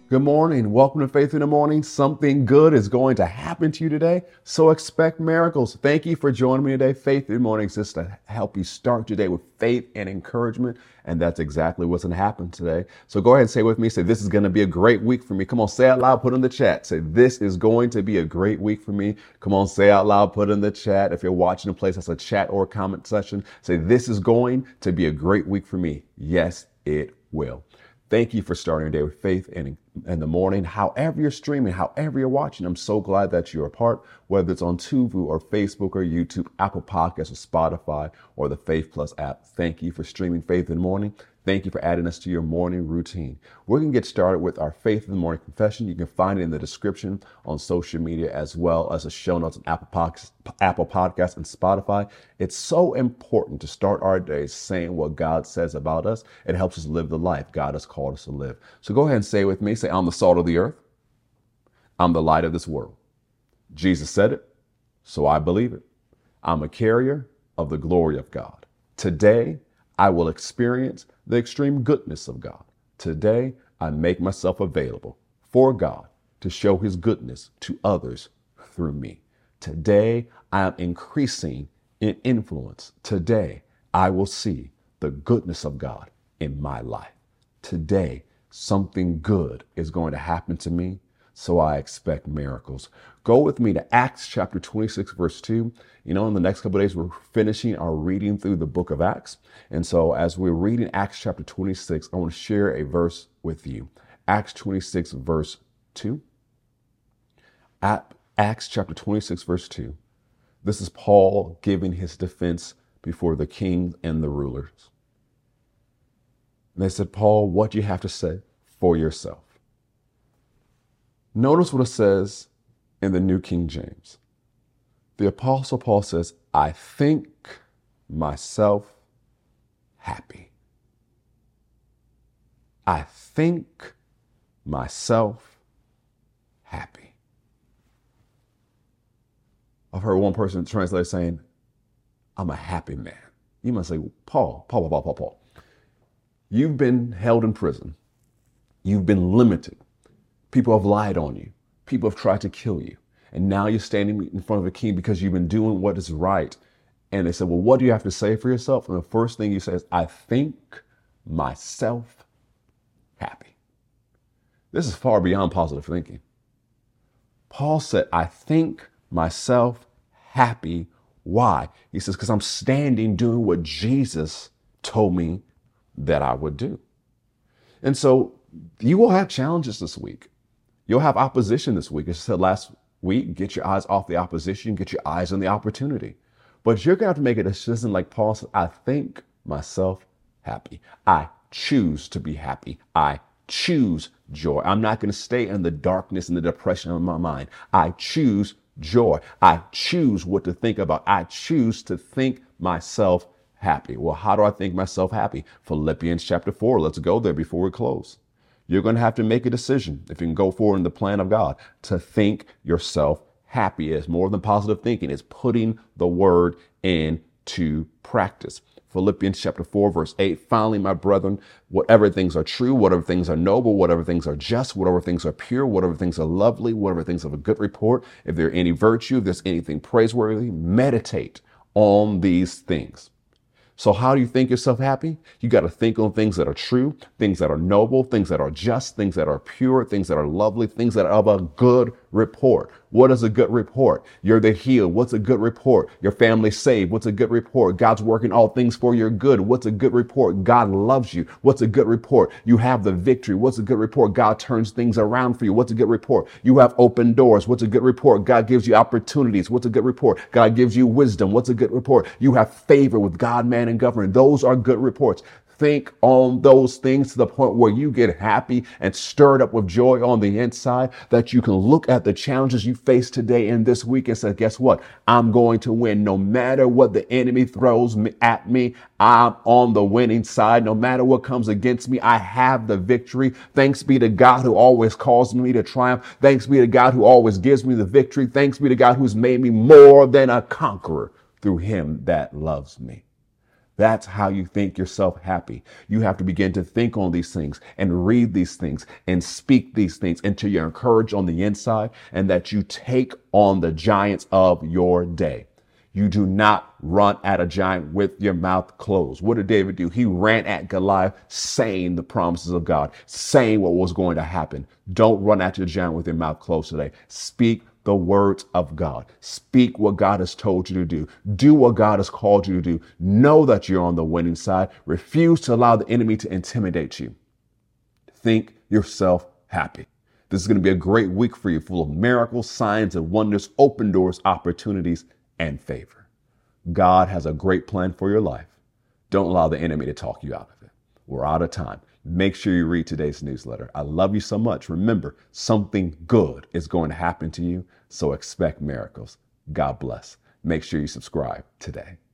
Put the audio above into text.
Good morning. Welcome to Faith in the Morning. Something good is going to happen to you today, so expect miracles. Thank you for joining me today. Faith in the Morning exists to help you start your day with faith and encouragement, and that's exactly what's going to happen today. So go ahead and say with me, say, this is going to be a great week for me. Come on, say out loud, put in the chat. Say, this is going to be a great week for me. Come on, say out loud, put in the chat. If you're watching a place that's a chat or a comment section, say, this is going to be a great week for me. Yes, it will. Thank you for starting your day with faith and in the morning. However you're streaming, however you're watching, I'm so glad that you're a part, whether it's on Tuvu or Facebook or YouTube, Apple Podcasts or Spotify or the Faith Plus app. Thank you for streaming Faith in the Morning. Thank you for adding us to your morning routine. We're going to get started with our Faith in the Morning confession. You can find it in the description on social media as well as the show notes on Apple Podcasts and Spotify. It's so important to start our days saying what God says about us. It helps us live the life God has called us to live. So go ahead and say with me, say, I'm the salt of the earth. I'm the light of this world. Jesus said it, so I believe it. I'm a carrier of the glory of God. Today, I will experience the extreme goodness of God. Today, I make myself available for God to show his goodness to others through me. Today, I am increasing in influence. Today, I will see the goodness of God in my life. Today, something good is going to happen to me, so I expect miracles. Go with me to Acts chapter 26, verse 2. In the next couple of days, we're finishing our reading through the book of Acts. And so as we're reading Acts chapter 26, I want to share a verse with you. Acts 26, verse 2. Acts chapter 26, verse 2. This is Paul giving his defense before the kings and the rulers. And they said, Paul, what do you have to say for yourself? Notice what it says in the New King James. The Apostle Paul says, I think myself happy. I think myself happy. I've heard one person translate saying, I'm a happy man. You must say, Paul. You've been held in prison. You've been limited. People have lied on you. People have tried to kill you. And now you're standing in front of a king because you've been doing what is right. And they said, well, what do you have to say for yourself? And the first thing you say is, I think myself happy. This is far beyond positive thinking. Paul said, I think myself happy. Why? He says, because I'm standing doing what Jesus told me that I would do. And so you will have challenges this week. You'll have opposition this week. As I said last week, get your eyes off the opposition, get your eyes on the opportunity. But you're going to have to make a decision like Paul said, I think myself happy. I choose to be happy. I choose joy. I'm not going to stay in the darkness and the depression of my mind. I choose joy. I choose what to think about. I choose to think myself happy. Well, how do I think myself happy? Philippians chapter 4. Let's go there before we close. You're going to have to make a decision, if you can go forward in the plan of God, to think yourself happy. It's more than positive thinking. It's putting the word into practice. Philippians chapter 4, verse 8. Finally, my brethren, whatever things are true, whatever things are noble, whatever things are just, whatever things are pure, whatever things are lovely, whatever things of a good report, if there any virtue, if there's anything praiseworthy, meditate on these things. So how do you think yourself happy? You got to think on things that are true, things that are noble, things that are just, things that are pure, things that are lovely, things that are of a good report. What is a good report? You're the healed. What's a good report? Your family's saved. What's a good report? God's working all things for your good. What's a good report? God loves you. What's a good report? You have the victory. What's a good report? God turns things around for you. What's a good report? You have open doors. What's a good report? God gives you opportunities. What's a good report? God gives you wisdom. What's a good report? You have favor with God, man, and government. Those are good reports. Think on those things to the point where you get happy and stirred up with joy on the inside, that you can look at the challenges you face today and this week and say, guess what? I'm going to win. No matter what the enemy throws at me, I'm on the winning side. No matter what comes against me, I have the victory. Thanks be to God who always calls me to triumph. Thanks be to God who always gives me the victory. Thanks be to God who's made me more than a conqueror through him that loves me. That's how you think yourself happy. You have to begin to think on these things and read these things and speak these things until you're encouraged on the inside and that you take on the giants of your day. You do not run at a giant with your mouth closed. What did David do? He ran at Goliath, saying the promises of God, saying what was going to happen. Don't run at your giant with your mouth closed today. Speak the words of God. Speak what God has told you to do. Do what God has called you to do. Know that you're on the winning side. Refuse to allow the enemy to intimidate you. Think yourself happy. This is going to be a great week for you, full of miracles, signs, and wonders, open doors, opportunities, and favor. God has a great plan for your life. Don't allow the enemy to talk you out of it. We're out of time. Make sure you read today's newsletter. I love you so much. Remember, something good is going to happen to you, so expect miracles. God bless. Make sure you subscribe today.